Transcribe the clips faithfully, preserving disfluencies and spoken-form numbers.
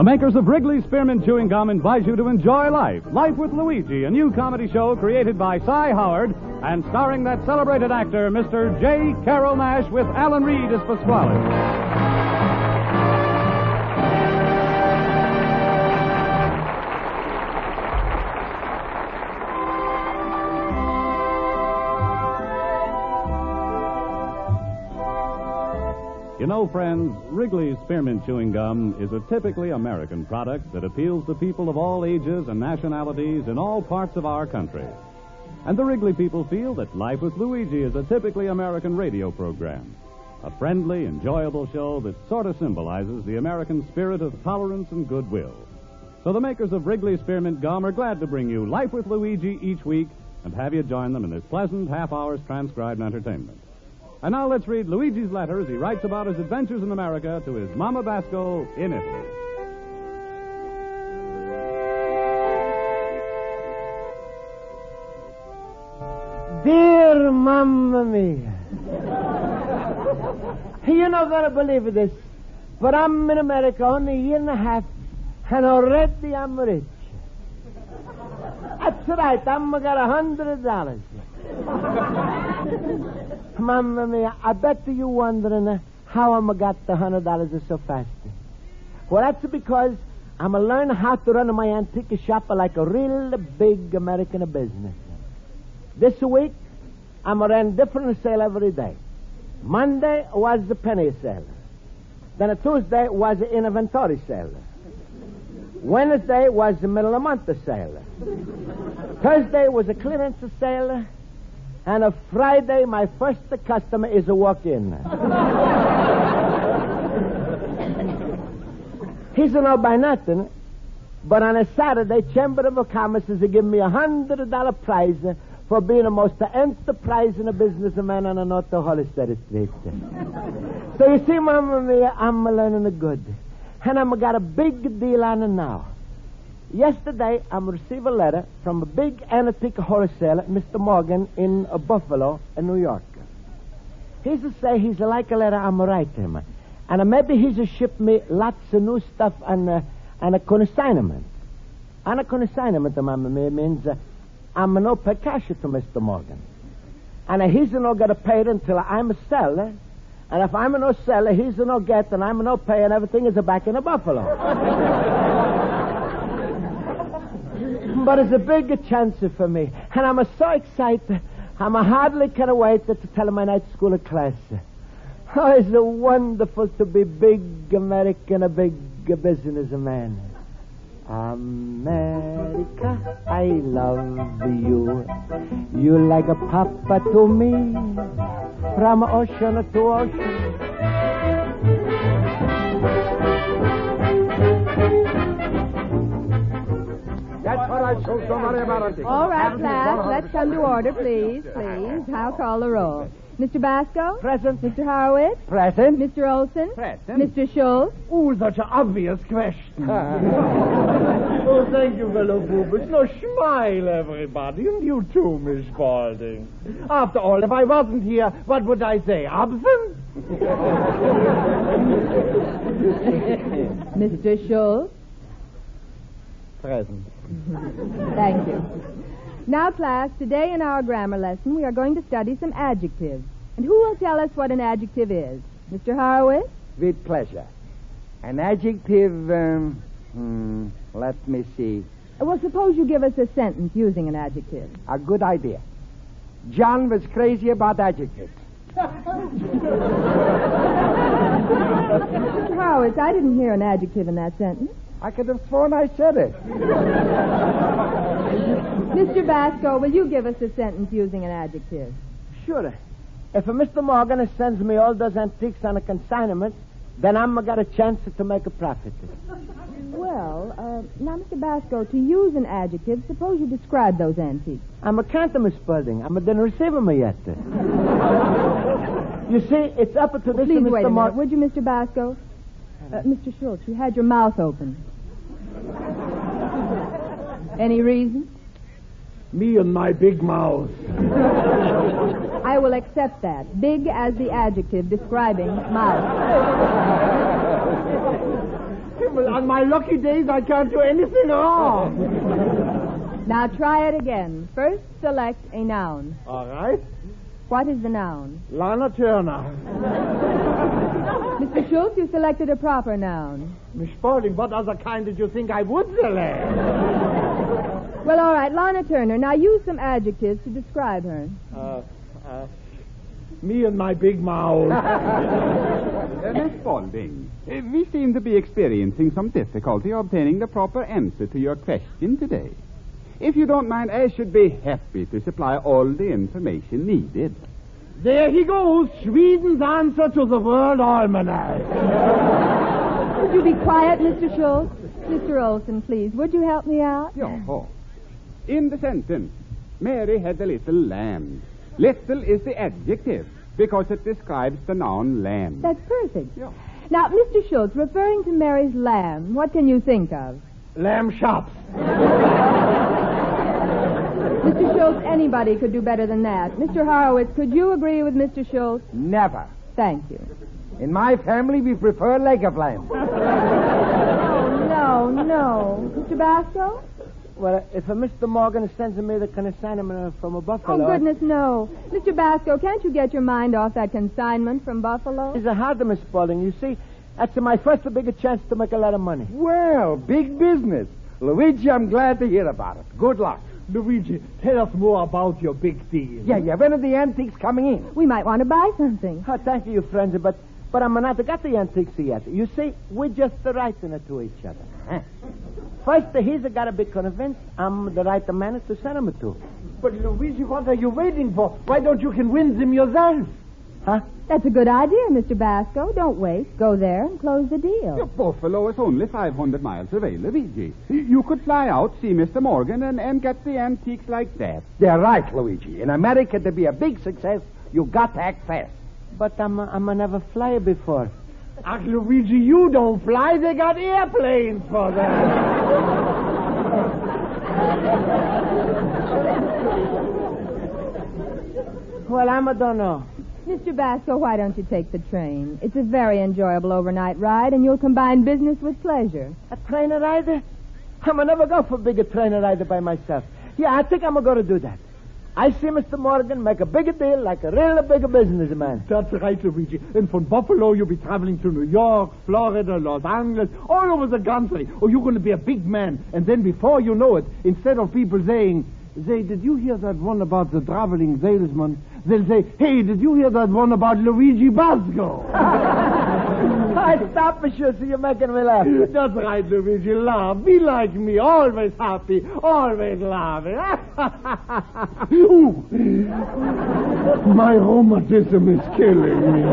makers of Wrigley Spearmint Chewing Gum invite you to enjoy life. Life with Luigi, a new comedy show created by Cy Howard and starring that celebrated actor, Mister J. Carrol Naish, with Alan Reed as Pasquale. You know, friends, Wrigley's Spearmint Chewing Gum is a typically American product that appeals to people of all ages and nationalities in all parts of our country. And the Wrigley people feel that Life with Luigi is a typically American radio program, a friendly, enjoyable show that sort of symbolizes the American spirit of tolerance and goodwill. So the makers of Wrigley Spearmint Gum are glad to bring you Life with Luigi each week and have you join them in this pleasant half hour's transcribed entertainment. And now let's read Luigi's letter as he writes about his adventures in America to his Mama Basco in Italy. Dear Mamma Mia, you're not going to believe this, but I'm in America only a year and a half, and already I'm rich. That's right, I'm got a hundred dollars. Mamma Mia, I bet you wondering uh, how I'm got the hundred dollars so fast. Well, that's because I'm a learn how to run my antique shop like a real big American business. This week, I'm a run different sale every day. Monday was the penny sale. Then a Tuesday was the inventory sale. Wednesday was the middle of the month sale. Thursday was a clearance sale. And a Friday, my first customer is a walk-in. He's a no by nothing, but on a Saturday, Chamber of Commerce is giving me a hundred dollar prize for being the most enterprising businessman on the North Hollister Street. So you see, Mamma Mia, I'm learning the good, and I'm got a big deal on it now. Yesterday, I received a letter from a big antique wholesaler, Mister Morgan, in uh, Buffalo, in New York. He's to say he's like a letter I'm write him. And uh, maybe he's to ship me lots of new stuff on, uh, on a consignment. On a consignment, Mamma Mia, means uh, I'm no pay cash to Mister Morgan. And uh, he's no going to pay it until I'm a seller. And if I'm no seller, he's no get, and I'm no pay, and everything is back in the Buffalo. But it's a big chance for me. And I'm so excited. I'm hardly can wait to tell my night school class. Oh, it's so wonderful to be big American, a big businessman. America, I love you. You like a papa to me. From ocean to ocean. That's what I so sorry about. All right, class, let's come to order, please, please. I'll call the roll. Mister Basco? Present. Mister Horowitz? Present. Mister Olson? Present. Mister Schultz? Oh, such an obvious question. Oh, thank you, fellow Boobers. No, smile, everybody. And you too, Miss Spaulding. After all, if I wasn't here, what would I say? Absent? Mister Schultz? Present. Thank you. Now, class, today in our grammar lesson, we are going to study some adjectives. And who will tell us what an adjective is? Mister Horowitz? With pleasure. An adjective, um, hmm, let me see. Well, suppose you give us a sentence using an adjective. A good idea. John was crazy about adjectives. Mister Horowitz, I didn't hear an adjective in that sentence. I could have sworn I said it. Mister Basco, will you give us a sentence using an adjective? Sure. If Mister Morgan sends me all those antiques on a consignment, then I'm got a chance to make a profit. Well, uh, now, Mister Basco, to use an adjective, suppose you describe those antiques. I'm a cantor, Miss Spaulding. I didn't receive them yet. You see, it's up to this, Please Mister wait a Mor- minute, would you, Mister Basco? Uh, Mister Schultz, you had your mouth open. Any reason? Me and my big mouth. I will accept that. Big as the adjective describing mouth. Well, On my lucky days, I can't do anything wrong. Now try it again. First, select a noun. All right. What is the noun? Lana Turner. Mister Schultz, you selected a proper noun. Miss Spaulding, what other kind did you think I would select? Well, all right, Lana Turner. Now use some adjectives to describe her. Uh, uh, me and my big mouth. Uh, Miss Spaulding, uh, we seem to be experiencing some difficulty obtaining the proper answer to your question today. If you don't mind, I should be happy to supply all the information needed. There he goes, Sweden's answer to the World Almanac. Would you be quiet, Mister Schultz? Mister Olson, please, would you help me out? Yo-ho. In the sentence, Mary had a little lamb. Little is the adjective because it describes the noun lamb. That's perfect. Yeah. Now, Mister Schultz, referring to Mary's lamb, what can you think of? Lamb chops. Mister Schultz, anybody could do better than that. Mister Horowitz, could you agree with Mister Schultz? Never. Thank you. In my family, we prefer leg of lamb. Oh, no, no. Mister Basco? Well, if a Mister Morgan sends me the consignment from a buffalo... Oh, goodness, no. Mister Basco, can't you get your mind off that consignment from Buffalo? It's a hard, Miss Spaulding. You see, that's my first big chance to make a lot of money. Well, big business. Luigi, I'm glad to hear about it. Good luck. Luigi, tell us more about your big deal. Yeah, yeah. When are the antiques coming in? We might want to buy something. Oh, thank you, friends, but but I'm not got the antiques yet. You see, we're just the writing it to each other. Huh? First, he's got to be convinced I'm the right man to send him to. But, Luigi, what are you waiting for? Why don't you convince him yourself? Huh? That's a good idea, Mister Basco. Don't wait. Go there and close the deal. Your Buffalo is only five hundred miles away, Luigi. You could fly out, see Mister Morgan, and, and get the antiques like that. They're right, Luigi. In America, to be a big success, you got to act fast. But I'm a, I'm a never fly before. Ach, Luigi, you don't fly. They got airplanes for that. Well, I'm a don't know. Mister Basco, why don't you take the train? It's a very enjoyable overnight ride, and you'll combine business with pleasure. A train rider? I'm a never go for a bigger train rider by myself. Yeah, I think I'm going to do that. I see Mister Morgan make a bigger deal like a real bigger businessman. That's right, Luigi. And from Buffalo, you'll be traveling to New York, Florida, Los Angeles, all over the country. Oh, you're going to be a big man. And then before you know it, instead of people saying, say, did you hear that one about the traveling salesman? They'll say, hey, did you hear that one about Luigi Basco? I stop, monsieur, so you're making me laugh. That's right, Luigi. Laugh. Be like me. Always happy. Always laughing. Ooh. My rheumatism is killing me.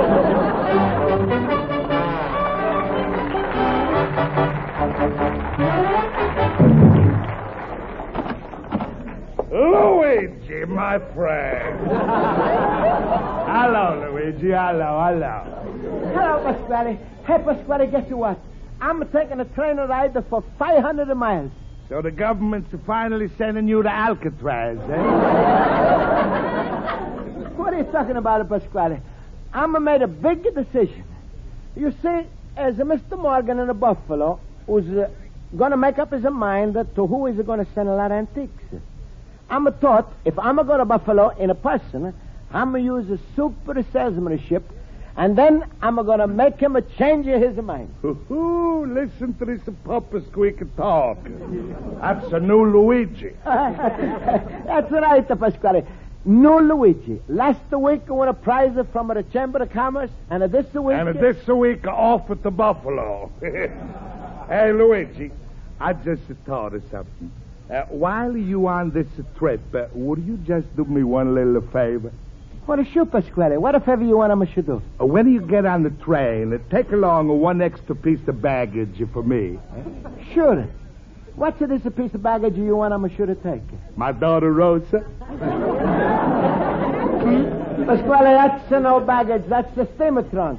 Luigi, my friend. Hello, Luigi. Hello, hello. Hello, Pasquale. Hey, Pasquale, guess what? I'm taking a train ride for five hundred miles. So the government's finally sending you to Alcatraz, eh? What are you talking about, Pasquale? I'm made a big decision. You see, as a Mister Morgan in a Buffalo who's uh, going to make up his mind to who is going to send a lot of antiques. I'm a thought, if I'm going to Buffalo in a person, I'm going to use a super salesmanship, and then I'm going to make him a change his mind. Ooh, listen to this papa squeak talk. That's a new Luigi. That's right, Pasquale. No Luigi. Last week I won a prize from the Chamber of Commerce, and this week... And this week off at the Buffalo. Hey, Luigi, I just thought of something. Uh, while you on this trip, uh, would you just do me one little favor? What a shoot, Pasquale. What a favor you want I should do? Uh, when you get on the train, uh, take along uh, one extra piece of baggage for me. Sure. What's this piece of baggage you want I should take? My daughter Rosa. Pasquale, that's uh, no baggage. That's the steamer trunk.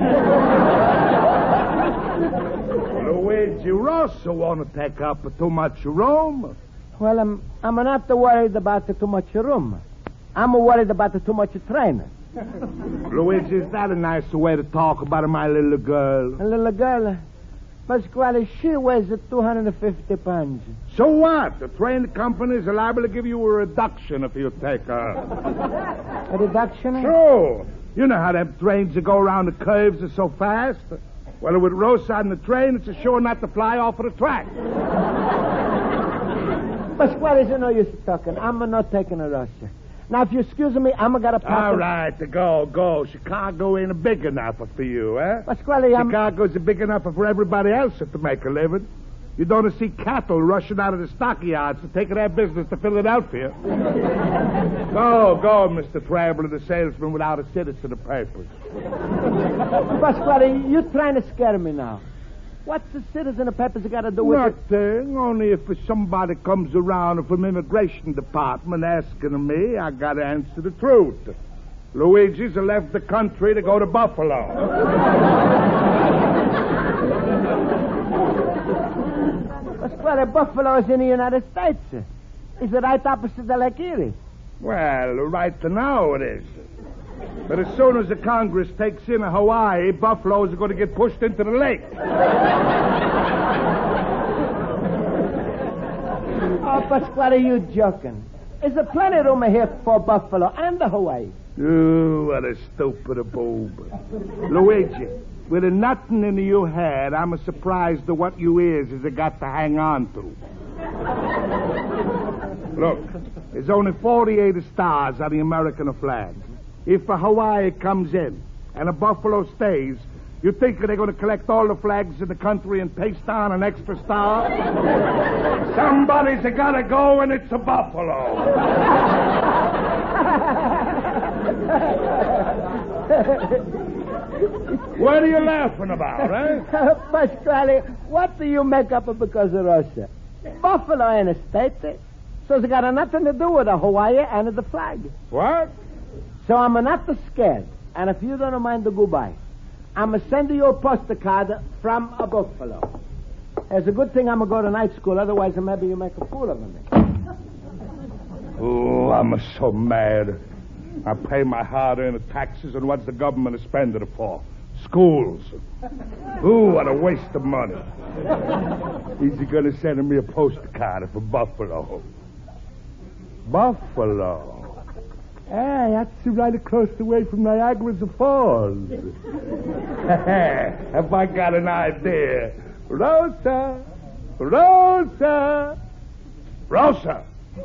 Luigi, Rosa won't take up too much room. Well, I'm, I'm not worried about the too much room. I'm worried about the too much train. Luigi, is that a nice way to talk about my little girl? A little girl? Pasquale, she weighs two hundred fifty pounds. So what? The train companies are liable to give you a reduction if you take her. A reduction? Sure. You know how them trains that go around the curves are so fast. Well, with Rosa on the train, it's a sure not to fly off of the track. Pasquale, you know you're talking. I'm not taking a Rosa. Now, if you excuse me, I'm going to pack. All right, go, go. Chicago ain't big enough for you, eh? Pasquale, I'm... Chicago's big enough for everybody else to make a living. You don't see cattle rushing out of the stockyards to take their business to Philadelphia. Go, go, Mister Traveler, the salesman without a citizen of papers. Pasquale, you're trying to scare me now. What's the citizen of papers got to do with it? Nothing. Only if somebody comes around from immigration department asking me, I got to answer the truth. Luigi's left the country to go to Buffalo. Pasquale, Buffalo is in the United States. Is it right opposite the Lake Erie? Well, right now it is. But as soon as the Congress takes in Hawaii, buffaloes are going to get pushed into the lake. Oh, Pasquale, you joking. Is there plenty of room here for Buffalo and the Hawaii? Oh, what a stupid boob. Luigi, with a nothing in your head, I'm surprised at what you is is it got to hang on to. Look, there's only forty-eight stars on the American flag. If a Hawaii comes in and a buffalo stays, you think they're going to collect all the flags in the country and paste on an extra star? Somebody's got to go, and it's a buffalo. What are you laughing about, eh? Pasquale, what do you make up of because of Russia? Buffalo ain't a state, so it's got nothing to do with the Hawaii and the flag. What? So I'm not scared. And if you don't mind the goodbye, I'm going to send you a postcard from a Buffalo. It's a good thing I'm going to go to night school, otherwise maybe you make a fool of me. Oh, I'm so mad. I pay my hard-earned taxes, and what's the government spending it for? Schools. Ooh, what a waste of money. Is he going to send me a postcard for Buffalo? Buffalo. Hey, that's right across the way from Niagara Falls. Have I got an idea? Rosa! Rosa! Rosa!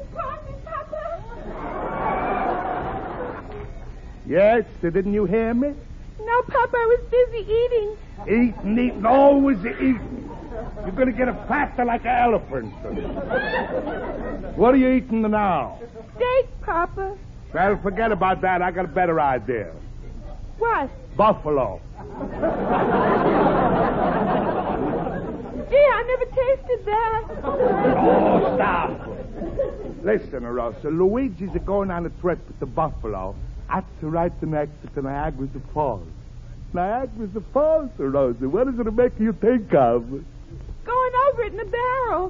Yes, didn't you hear me? No, Papa, I was busy eating. Eating, eating, always eating. You're going to get a fatter like an elephant. What are you eating now? Steak, Papa. Well, forget about that. I got a better idea. What? Buffalo. Gee, I never tasted that. Oh, stop. Listen, Rosa, Luigi's going on a trip to Buffalo. That's right next to Niagara Falls. Niagara Falls, Rosa. What is it to make you think of? Going over it in a barrel.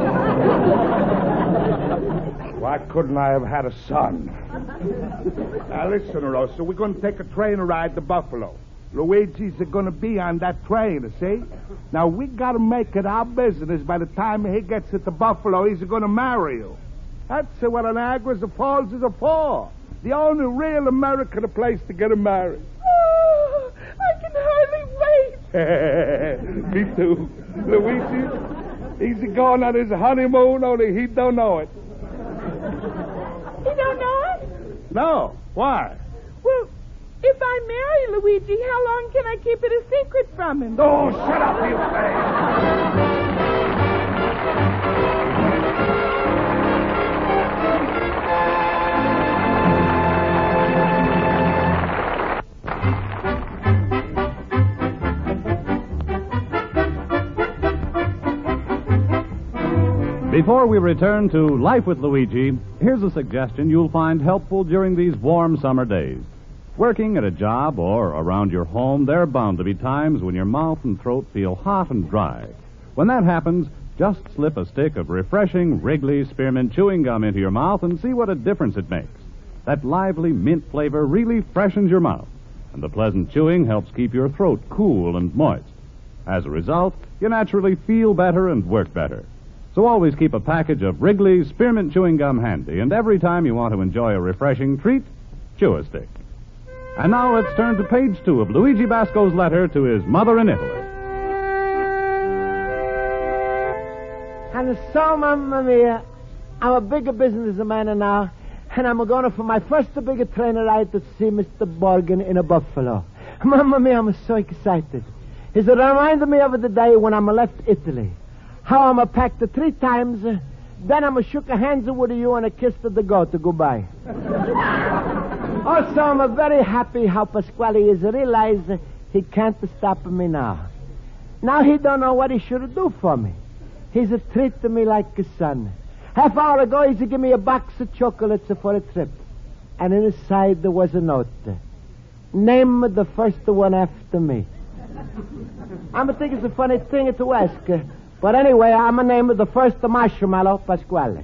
Why couldn't I have had a son? Now, listen, Rosa, we're going to take a train ride to Buffalo. Luigi's going to be on that train, see? Now, we got to make it our business by the time he gets to Buffalo, he's going to marry you. That's what Niagara Falls is for. The only real American place to get married. Oh, I can hardly wait. Me too. Luigi, he's going on his honeymoon, only he don't know it. You don't know it? No. Why? Well, if I marry Luigi, how long can I keep it a secret from him? Oh, shut up, you face. Before we return to Life with Luigi, here's a suggestion you'll find helpful during these warm summer days. Working at a job or around your home, there are bound to be times when your mouth and throat feel hot and dry. When that happens, just slip a stick of refreshing Wrigley Spearmint Chewing Gum into your mouth and see what a difference it makes. That lively mint flavor really freshens your mouth, and the pleasant chewing helps keep your throat cool and moist. As a result, you naturally feel better and work better. So always keep a package of Wrigley's Spearmint Chewing Gum handy, and every time you want to enjoy a refreshing treat, chew a stick. And now let's turn to page two of Luigi Basco's letter to his mother in Italy. And so, Mamma Mia, I'm a bigger businessman now, and I'm going for my first bigger trainer ride to see Mister Borgen in a Buffalo. Mamma Mia, I'm so excited. It reminded me of the day when I left Italy. How I'm packed three times, then I'm shook hands with you and a kiss to the go to goodbye. Also, I'm very happy how Pasquale is realized he can't stop me now. Now he don't know what he should do for me. He's treating me like a son. Half hour ago, he's give me a box of chocolates for a trip. And inside there was a note. Name the first one after me. I'm thinking it's a funny thing to ask. But anyway, I'm going to name the first marshmallow Pasquale.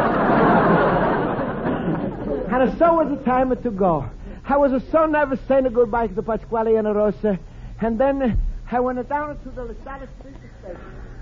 And so was the time to go. I was so nervous saying goodbye to Pasquale and Rosa. And then I went down to the La Salle Street station.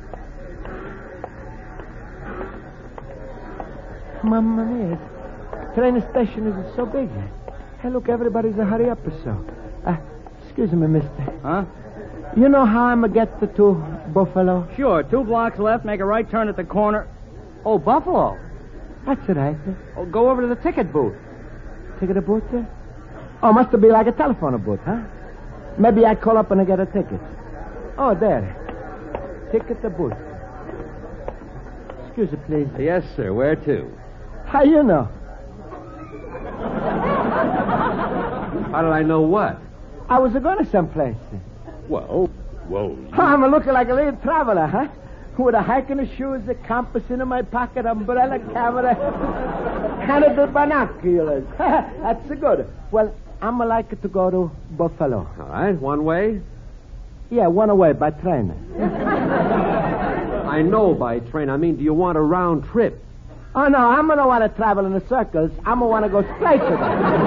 Mamma mia, train station is so big. Hey, look, everybody's a hurry up or so. Uh, excuse me, mister. Huh? You know how I'm going to get to Buffalo? Sure. Two blocks left, make a right turn at the corner. Oh, Buffalo. That's right. Oh, go over to the ticket booth. Ticket booth? Oh, must be like a telephone booth, huh? Maybe I call up and I get a ticket. Oh, there. Ticket booth. Excuse me, please. Yes, sir. Where to? How you know? How did I know what? I was going to someplace. Well, whoa. Oh, I'm looking like a little traveler, huh? With a hiking shoes, a compass in my pocket, umbrella, camera, and a binoculars. That's good. Well, I'm like to go to Buffalo. All right, one way? Yeah, one away by train. I know by train. I mean, do you want a round trip? Oh, no, I'm going to want to travel in the circles. I'm going to want to go straight to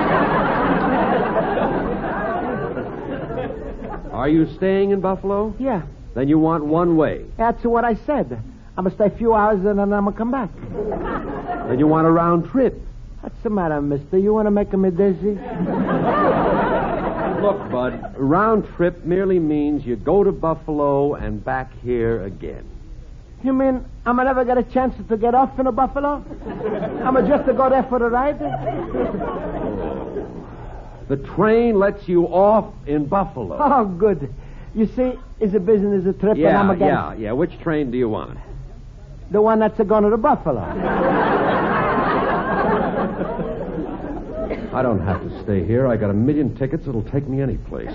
them. Are you staying in Buffalo? Yeah. Then you want one way. That's what I said. I'm going to stay a few hours and then I'm going to come back. Then you want a round trip. What's the matter, mister? You want to make me dizzy? Look, Bud, round trip merely means you go to Buffalo and back here again. You mean I'm going to never get a chance to get off in a Buffalo? I'm going just to go there for the ride? The train lets you off in Buffalo. Oh, good. You see, it's a business a trip, yeah, and I'm a getting... Yeah, yeah. Which train do you want? The one that's going to the Buffalo. I don't have to stay here. I got a million tickets that'll take me any place.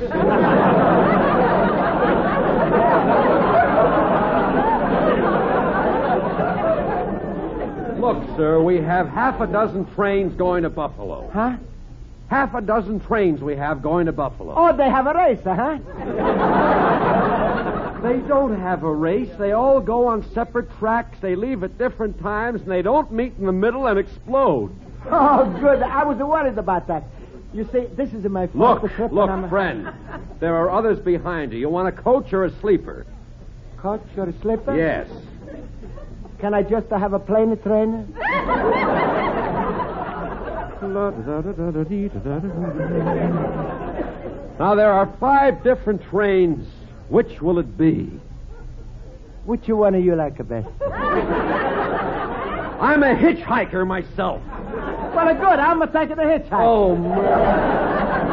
Look, sir, we have half a dozen trains going to Buffalo. Huh? Half a dozen trains we have going to Buffalo. Oh, they have a race, huh? They don't have a race. They all go on separate tracks. They leave at different times, and they don't meet in the middle and explode. Oh, good. I was worried about that. You see, this is my Look, first trip. look, and I'm... friend. There are others behind you. You want a coach or a sleeper? Coach or a sleeper? Yes. Can I just uh, have a plain train? Now, there are five different trains. Which will it be? Which one of you like the best? I'm a hitchhiker myself. Well, good. I'm a taking a hitchhike. Oh, man.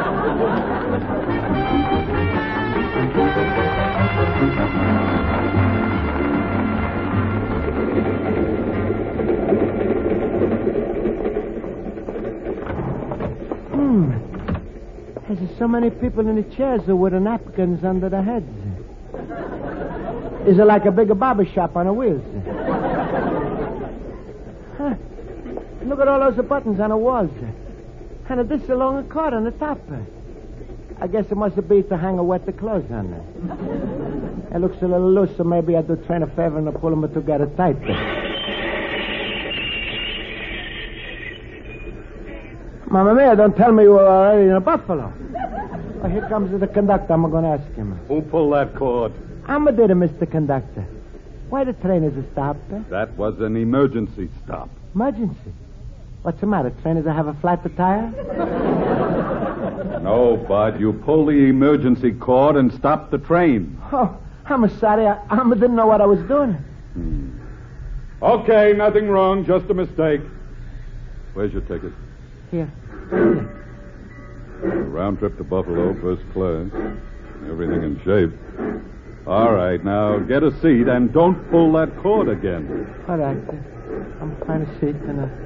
Hmm. There's so many people in the chairs with the napkins under their heads. Is it like a big barber shop on a wheels? Huh. Look at all those buttons on the walls. And this is along a cord on the top. I guess it must be to hang a wet clothes on there. It looks a little loose, so maybe I do train a favor and pull them together tight. Mamma mia, don't tell me you were already in a Buffalo. Well, here comes the conductor. I'm going to ask him. Who pulled that cord? I'm a did, Mister Conductor. Why the train is a stop? Eh? That was an emergency stop. Emergency? What's the matter? Trainers have a flat tire? No, Bud. You pull the emergency cord and stop the train. Oh, I'm sorry. I, I didn't know what I was doing. Hmm. Okay, nothing wrong. Just a mistake. Where's your ticket? Here. Round trip to Buffalo, first class. Everything in shape. All right, now get a seat and don't pull that cord again. All right. I'm fine a seat and a...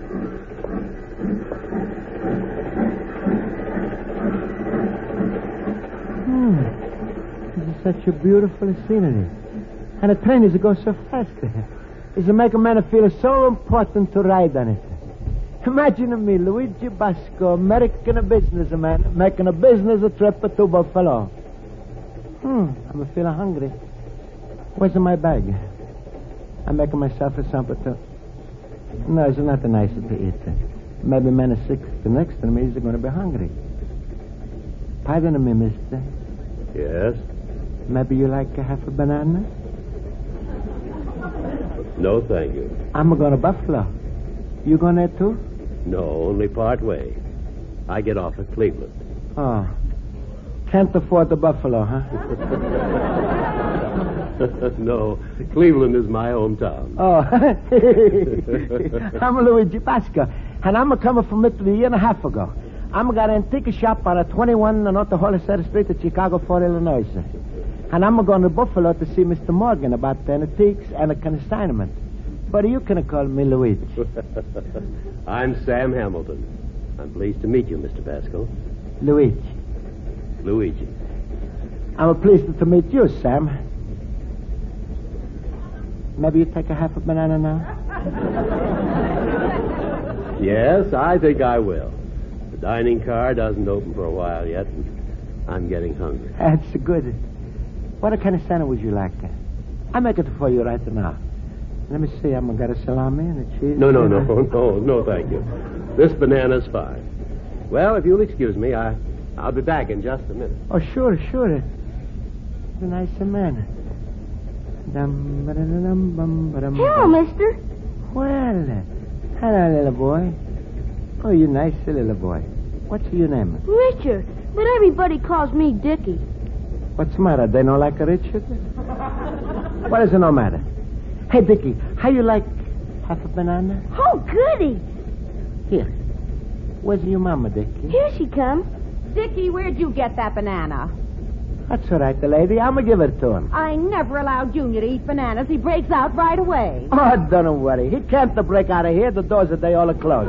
Hmm. This is such a beautiful scenery. And the train is go so fast. It's to make a man feel so important to ride on it. Imagine me, Luigi Basco, American businessman, making a business trip to Buffalo. Hmm, I'm feeling hungry. Where's my bag? I'm making myself a something to... No, it's nothing nicer to eat. Maybe man is sick. The next to me is going to be hungry. Pardon me, mister. Yes? Maybe you like a half a banana? No, thank you. I'm going to Buffalo. You going there too? No, only part way. I get off at Cleveland. Oh. Can't afford the Buffalo, huh? No, Cleveland is my hometown. Oh. I'm Luigi Basco, and I'm coming from Italy a year and a half ago. I'm got an antique shop on a twenty-one North Hollister Street at Chicago, Fort Illinois. And I'm going to Buffalo to see Mister Morgan about the antiques and a consignment. But you can call me Luigi. I'm Sam Hamilton. I'm pleased to meet you, Mister Basco. Luigi. Luigi. I'm pleased to meet you, Sam. Maybe you take a half a banana now? Yes, I think I will. The dining car doesn't open for a while yet, and I'm getting hungry. That's good. What kind of sandwich would you like? I make it for you right now. Let me see. I'm going to get a salami and a cheese. No, no, no, no, no, thank you. This banana's fine. Well, if you'll excuse me, I, I'll be back in just a minute. Oh, sure, sure. He's a nice man. Hello, mister. Well, hello, little boy. Oh, you nice little boy. What's your name? Richard. But everybody calls me Dickie. What's the matter? They don't like a Richard? What is it no matter? Hey, Dickie, how you like half a banana? Oh, goody. Here. Where's your mama, Dickie? Here she comes. Dickie, where'd you get that banana? That's all right, the lady. I'm going to give it to him. I never allow Junior to eat bananas. He breaks out right away. Oh, don't worry. He can't break out of here. The doors are they all are closed.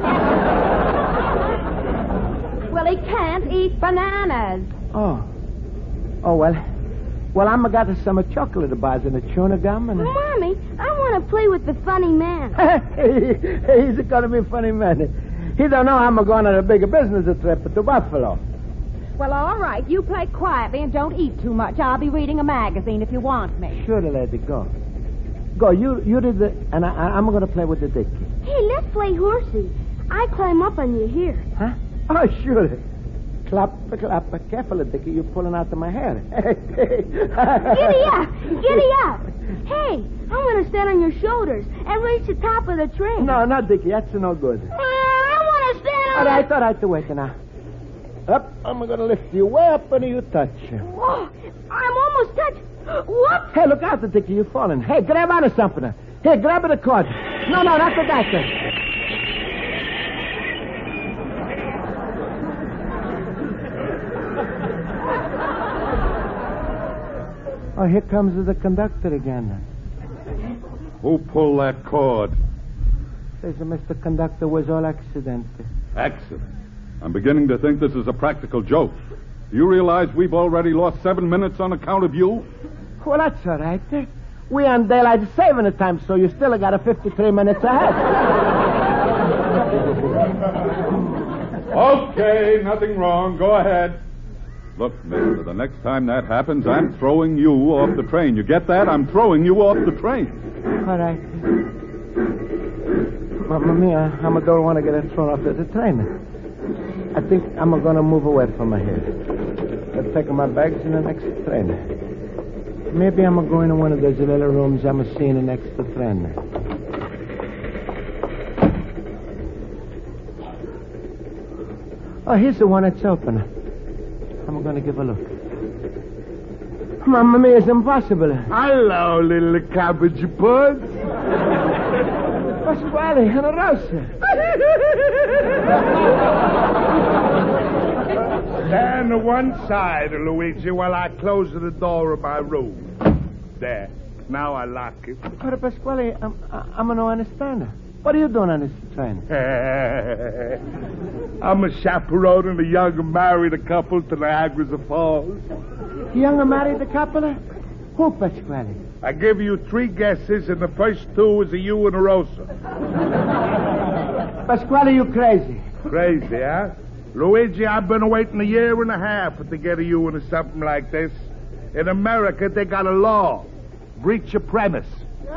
Well, he can't eat bananas. Oh. Oh, well. Well, I'm got some chocolate bars and a chewing gum and a... Mommy, I want to play with the funny man. He's going to be a funny man. He don't know I'm going on a big business trip to Buffalo. Well, all right. You play quietly and don't eat too much. I'll be reading a magazine if you want me. Sure, lady, go. Go. You you did the... And I, I'm going to play with the Dickie. Hey, let's play horsey. I climb up on you here. Huh? Oh, sure. Clap, clap. Careful, Dickie. You're pulling out of my hair. Giddy up. Giddy up. Hey, I'm going to stand on your shoulders and reach the top of the train. No, no, Dickie. That's no good. Uh, I want to stand on... All right, all right. Wait now. Up. I'm going to lift you way up and you touch. Whoa, I'm almost touched. Whoop. Hey, look out, Dickie. You're falling. Hey, grab onto something. Here, grab the cord. No, no, not the doctor. Oh, here comes the conductor again. Who pulled that cord? Says the Mister Conductor was all accident. Accident? I'm beginning to think this is a practical joke. Do you realize we've already lost seven minutes on account of you? Well, that's all right. We on daylight saving time, so you still got a fifty-three minutes ahead. Okay, nothing wrong. Go ahead. Look, mister, the next time that happens, I'm throwing you off the train. You get that? I'm throwing you off the train. All right. Mamma mia, I don't want to get thrown off the train. I think I'm going to move away from here. I'll take my bags in the next train. Maybe I'm going to one of those little rooms I'm seeing an extra friend. Oh, here's the one that's open. I'm going to give a look. Mamma mia, it's impossible. Hello, little cabbage puds. Pasquale, and a rosa. Stand to one side, Luigi, while I close the door of my room. There. Now I lock it. But, Pasquale, I'm, I'm no understand. What are you doing on this train? I'm a chaperoning a young married couple to Niagara Falls. Young and married a couple? Who, Pasquale? I give you three guesses, and the first two is a you and a Rosa. Pasquale, you crazy. Crazy, huh? Luigi, I've been waiting a year and a half to get a you into something like this. In America, they got a law. Breach of premise.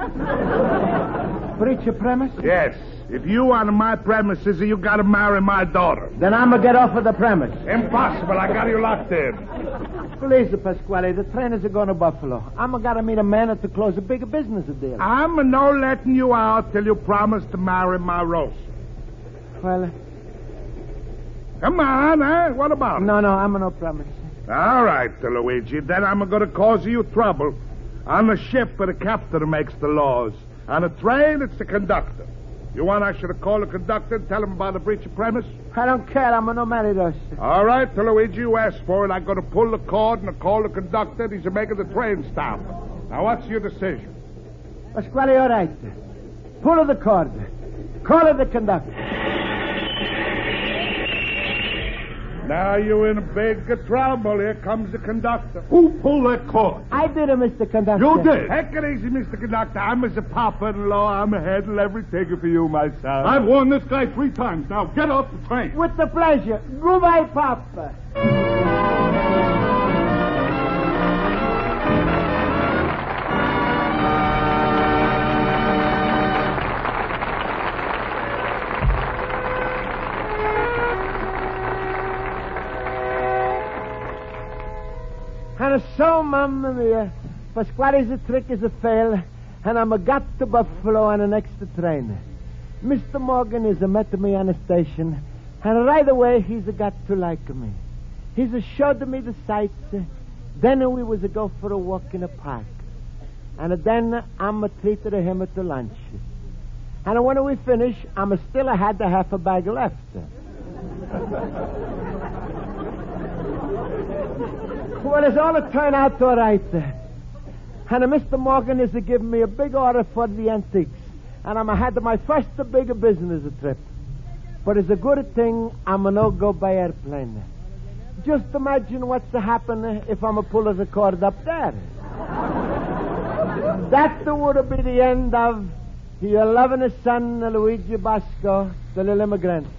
Breach of premise? Yes. If you on my premises, you got to marry my daughter. Then I'm going to get off of the premise. Impossible. I got you locked in. Please, Pasquale, the trainers are going to Buffalo. I'm going to meet a man to close a big business deal. I'm no letting you out till you promise to marry my Rosa. Well... Come on, eh? What about it? No, no, I'm no promise. All right, Luigi. Then I'm going to cause you trouble. On the ship, the captain makes the laws. On a train, it's the conductor. You want I should have called the conductor and tell him about the breach of premise? I don't care. I'm no married us. All right, Luigi, you asked for it. I'm going to pull the cord and call the conductor. He's making the train stop. Now, what's your decision? Pasquale, all right. Pull the cord. Call the conductor. Now you're in big trouble. Here comes the conductor. Who pulled that cord? I did it, Mister Conductor. You did? Take it easy, Mister Conductor. I'm as a papa-in-law. I'm handling everything for you, my son. I've warned this guy three times. Now get off the train. With the pleasure. Goodbye, Papa. And so, Mamma Mia, Pasquale's a trick is a fail, and I'm a got to Buffalo on an extra train. Mister Morgan is a met me on the station, and right away he's a got to like me. He's a showed me the sights. Then we was a go for a walk in a park. And then I'm a treated him to lunch. And when we finish, I'm a still had the half a bag left. Well, it's all a turn out all right. And uh, Mister Morgan is uh, giving me a big order for the antiques. And I'm uh, had my first uh, big business trip. But it's a good thing I'm a no go by airplane. Just imagine what's to happen if I'm a pull the cord up there. That would be the end of your loving son, Luigi Basco, the little immigrant.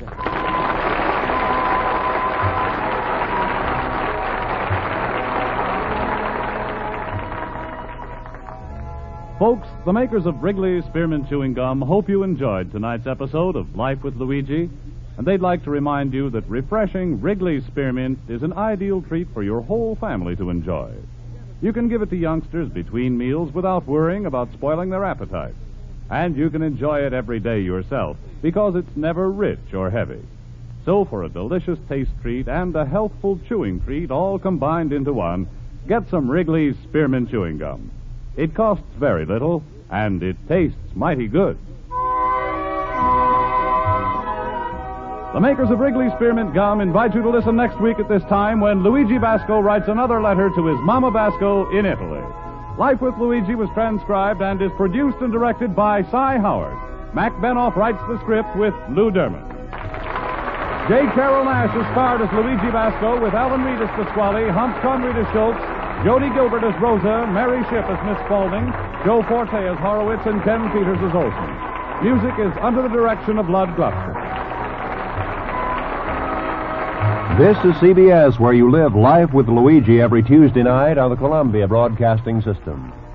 Folks, the makers of Wrigley Spearmint Chewing Gum hope you enjoyed tonight's episode of Life with Luigi, and they'd like to remind you that refreshing Wrigley Spearmint is an ideal treat for your whole family to enjoy. You can give it to youngsters between meals without worrying about spoiling their appetite. And you can enjoy it every day yourself because it's never rich or heavy. So for a delicious taste treat and a healthful chewing treat all combined into one, get some Wrigley's Spearmint Chewing Gum. It costs very little, and it tastes mighty good. The makers of Wrigley Spearmint Gum invite you to listen next week at this time when Luigi Basco writes another letter to his Mama Basco in Italy. Life with Luigi was transcribed and is produced and directed by Cy Howard. Mac Benoff writes the script with Lou Dermott. J. Carroll Nash is starred as Luigi Basco with Alan Reed as Pasquale, Hans Conried as Schultz, Jody Gilbert as Rosa, Mary Shipp as Miss Spaulding, Joe Forte as Horowitz, and Ken Peters as Olson. Music is under the direction of Lud Gluckster. This is C B S, where you live Life with Luigi every Tuesday night on the Columbia Broadcasting System.